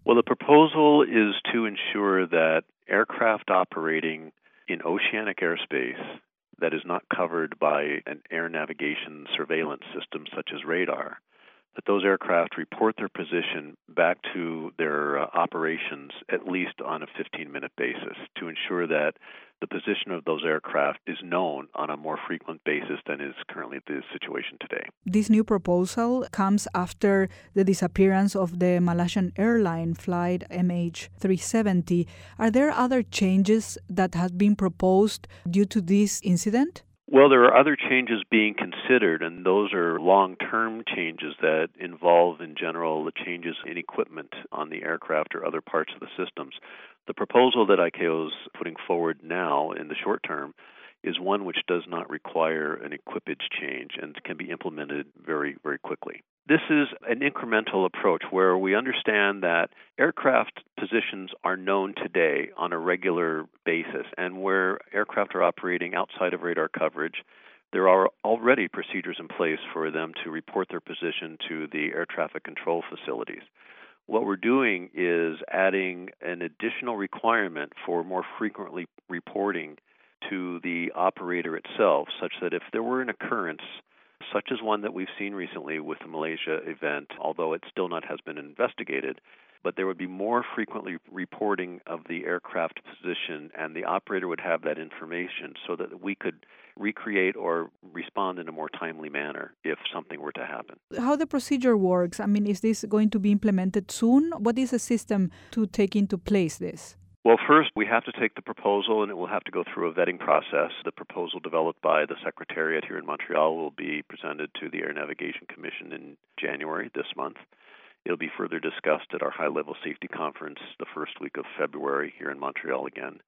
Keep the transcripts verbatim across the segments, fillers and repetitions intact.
Well, the proposal is to ensure that aircraft operating in oceanic airspace that is not covered by an air navigation surveillance system such as radar, that those aircraft report their position back to their uh, operations at least on a fifteen-minute basis to ensure that the position of those aircraft is known on a more frequent basis than is currently the situation today. This new proposal comes after the disappearance of the Malaysian airline flight M H three seventy. Are there other changes that have been proposed due to this incident? Well, there are other changes being considered, and those are long-term changes that involve, in general, the changes in equipment on the aircraft or other parts of the systems. The proposal that I C A O is putting forward now in the short term is one which does not require an equipage change and can be implemented very, very quickly. This is an incremental approach where we understand that aircraft positions are known today on a regular basis, and where aircraft are operating outside of radar coverage, there are already procedures in place for them to report their position to the air traffic control facilities. What we're doing is adding an additional requirement for more frequently reporting to the operator itself, such that if there were an occurrence such as one that we've seen recently with the Malaysia event, although it still not has been investigated, but there would be more frequently reporting of the aircraft position, and the operator would have that information so that we could recreate or respond in a more timely manner if something were to happen. How the procedure works? I mean, is this going to be implemented soon? What is the system to take into place this? Well, first, we have to take the proposal, and it will have to go through a vetting process. The proposal developed by the Secretariat here in Montreal will be presented to the Air Navigation Commission in January this month. It'll be further discussed at our high-level safety conference the first week of February here in Montreal again.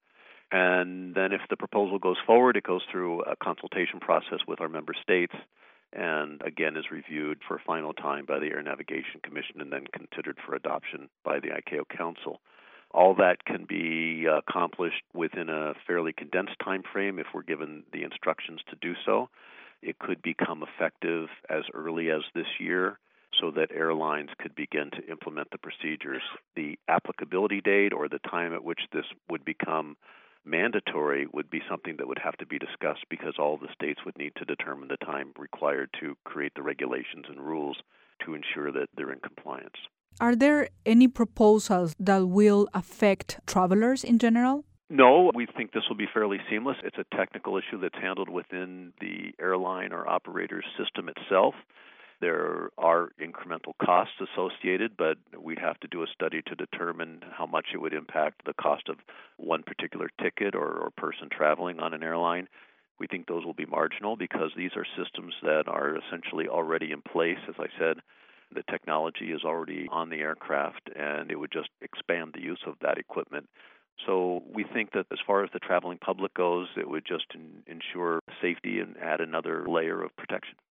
And then if the proposal goes forward, it goes through a consultation process with our member states and, again, is reviewed for final time by the Air Navigation Commission and then considered for adoption by the I C A O Council. All that can be accomplished within a fairly condensed time frame if we're given the instructions to do so. It could become effective as early as this year so that airlines could begin to implement the procedures. The applicability date or the time at which this would become mandatory would be something that would have to be discussed because all the states would need to determine the time required to create the regulations and rules to ensure that they're in compliance. Are there any proposals that will affect travelers in general? No, we think this will be fairly seamless. It's a technical issue that's handled within the airline or operator's system itself. There are incremental costs associated, but we'd have to do a study to determine how much it would impact the cost of one particular ticket or, or person traveling on an airline. We think those will be marginal because these are systems that are essentially already in place. As I said, the technology is already on the aircraft, and it would just expand the use of that equipment. So we think that as far as the traveling public goes, it would just ensure safety and add another layer of protection.